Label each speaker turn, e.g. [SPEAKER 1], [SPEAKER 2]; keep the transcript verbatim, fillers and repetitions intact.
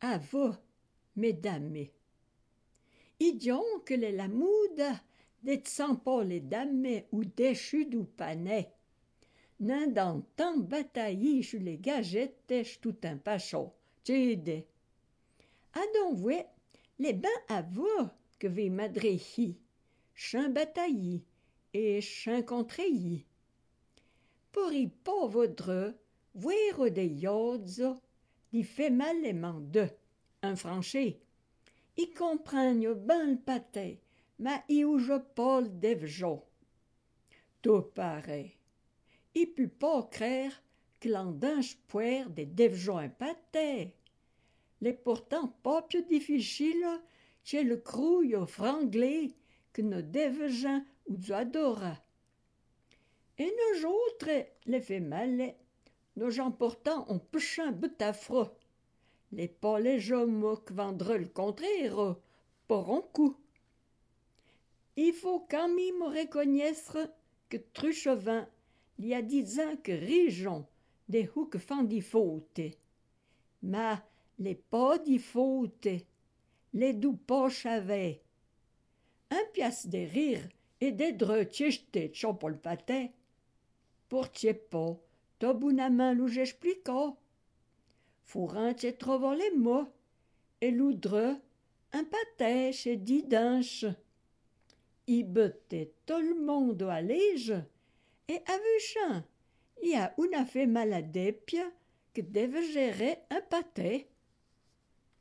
[SPEAKER 1] avo, mesdames. Idion que les la muda, des sans pas les dames ou déchus du panet. N'en dans tant bataillis je les gagettes, je tout un pachot, t'aide. A donc ouais, les bains à vous que vi madréhi, chun bataillis et chun contreillis. Pour y pas votre, voir des yods, d'y fait mal les mandes, un franchi. I comprennent ben le pâté, mais i ou je pas le devjo. Tout pareil. I put pas craire que l'andange poire des devjo un pâté. Les pourtant pas plus difficile que le crouille au franglais que nos devgens ou adora. Et nos autres les fait mal, nos gens pourtant ont pechin but affreux. Les pas les gens qui vendront le contraire, pour un coup. Il faut quand même reconnaître que Truchevin, il y a dix ans que Rijon, des houes que font des fautes. Mais les pas des fautes, les doux pas chavaient. Un pièce de rire et des dreux tchichtés de pour le patin. Pour t'y pas, t'as bonnement l'ou j'explique. Fourrant t'y trouver les mots, et l'oudre, un patin chez dix danches. I buttait tout le monde à l'âge, et avuchant, il y a une fait maladépia que devait gérer un patin.